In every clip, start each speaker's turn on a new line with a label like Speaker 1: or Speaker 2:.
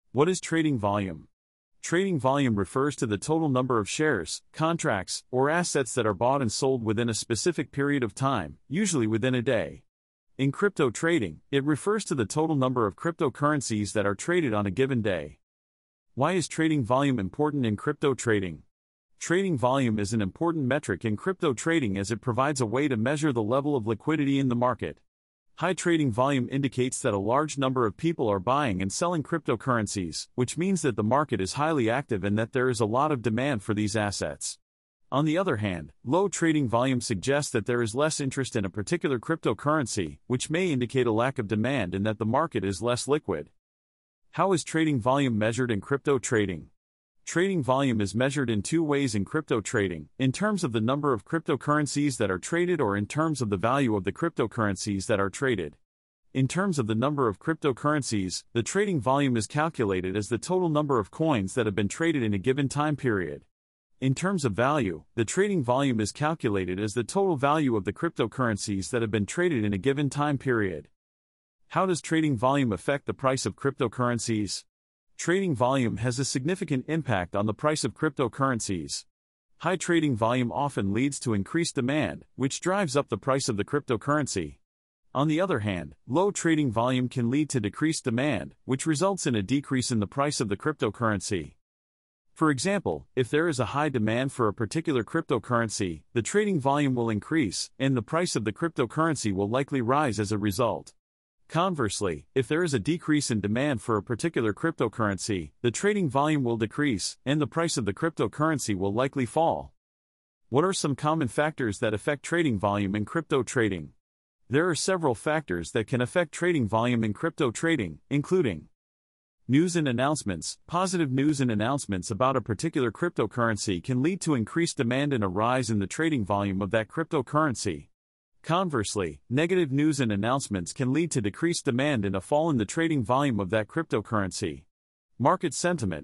Speaker 1: What is trading volume? Trading volume refers to the total number of shares, contracts, or assets that are bought and sold within a specific period of time, usually within a day. In crypto trading, it refers to the total number of cryptocurrencies that are traded on a given day. Why is trading volume important in crypto trading? Trading volume is an important metric in crypto trading as it provides a way to measure the level of liquidity in the market. High trading volume indicates that a large number of people are buying and selling cryptocurrencies, which means that the market is highly active and that there is a lot of demand for these assets. On the other hand, low trading volume suggests that there is less interest in a particular cryptocurrency, which may indicate a lack of demand and that the market is less liquid. How is trading volume measured in crypto trading? Trading volume is measured in two ways in crypto trading, in terms of the number of cryptocurrencies that are traded or in terms of the value of the cryptocurrencies that are traded. In terms of the number of cryptocurrencies, the trading volume is calculated as the total number of coins that have been traded in a given time period. In terms of value, the trading volume is calculated as the total value of the cryptocurrencies that have been traded in a given time period. How does trading volume affect the price of cryptocurrencies? Trading volume has a significant impact on the price of cryptocurrencies. High trading volume often leads to increased demand, which drives up the price of the cryptocurrency. On the other hand, low trading volume can lead to decreased demand, which results in a decrease in the price of the cryptocurrency. For example, if there is a high demand for a particular cryptocurrency, the trading volume will increase, and the price of the cryptocurrency will likely rise as a result. Conversely, if there is a decrease in demand for a particular cryptocurrency, the trading volume will decrease, and the price of the cryptocurrency will likely fall. What are some common factors that affect trading volume in crypto trading? There are several factors that can affect trading volume in crypto trading, including news and announcements. Positive news and announcements about a particular cryptocurrency can lead to increased demand and a rise in the trading volume of that cryptocurrency. Conversely, negative news and announcements can lead to decreased demand and a fall in the trading volume of that cryptocurrency. Market sentiment,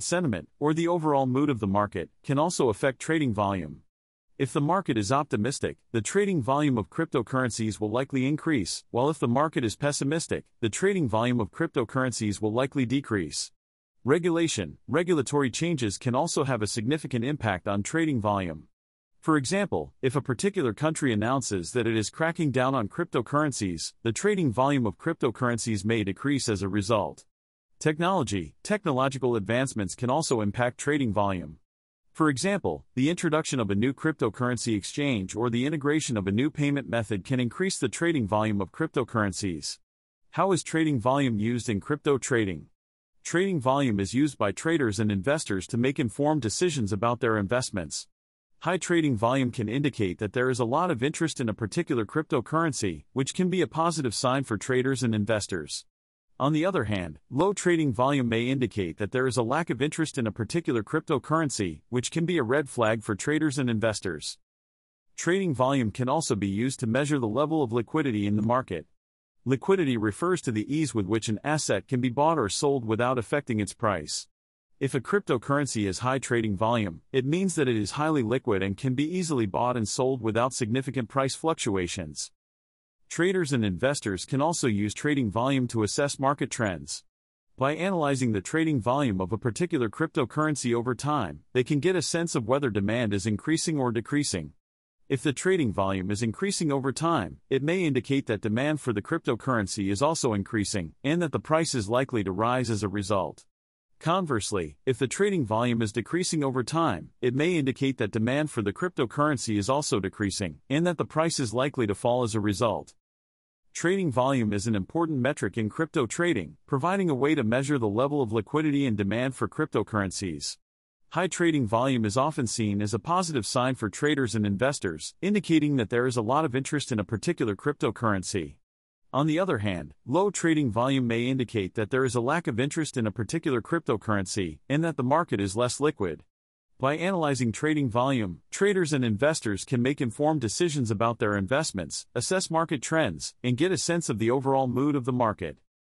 Speaker 1: or the overall mood of the market, can also affect trading volume. If the market is optimistic, the trading volume of cryptocurrencies will likely increase, while if the market is pessimistic, the trading volume of cryptocurrencies will likely decrease. Regulatory changes can also have a significant impact on trading volume. For example, if a particular country announces that it is cracking down on cryptocurrencies, the trading volume of cryptocurrencies may decrease as a result. Technological advancements can also impact trading volume. For example, the introduction of a new cryptocurrency exchange or the integration of a new payment method can increase the trading volume of cryptocurrencies. How is trading volume used in crypto trading? Trading volume is used by traders and investors to make informed decisions about their investments. High trading volume can indicate that there is a lot of interest in a particular cryptocurrency, which can be a positive sign for traders and investors. On the other hand, low trading volume may indicate that there is a lack of interest in a particular cryptocurrency, which can be a red flag for traders and investors. Trading volume can also be used to measure the level of liquidity in the market. Liquidity refers to the ease with which an asset can be bought or sold without affecting its price. If a cryptocurrency has high trading volume, it means that it is highly liquid and can be easily bought and sold without significant price fluctuations. Traders and investors can also use trading volume to assess market trends. By analyzing the trading volume of a particular cryptocurrency over time, they can get a sense of whether demand is increasing or decreasing. If the trading volume is increasing over time, it may indicate that demand for the cryptocurrency is also increasing, and that the price is likely to rise as a result. Conversely, if the trading volume is decreasing over time, it may indicate that demand for the cryptocurrency is also decreasing, and that the price is likely to fall as a result. Trading volume is an important metric in crypto trading, providing a way to measure the level of liquidity and demand for cryptocurrencies. High trading volume is often seen as a positive sign for traders and investors, indicating that there is a lot of interest in a particular cryptocurrency. On the other hand, low trading volume may indicate that there is a lack of interest in a particular cryptocurrency, and that the market is less liquid. By analyzing trading volume, traders and investors can make informed decisions about their investments, assess market trends, and get a sense of the overall mood of the market.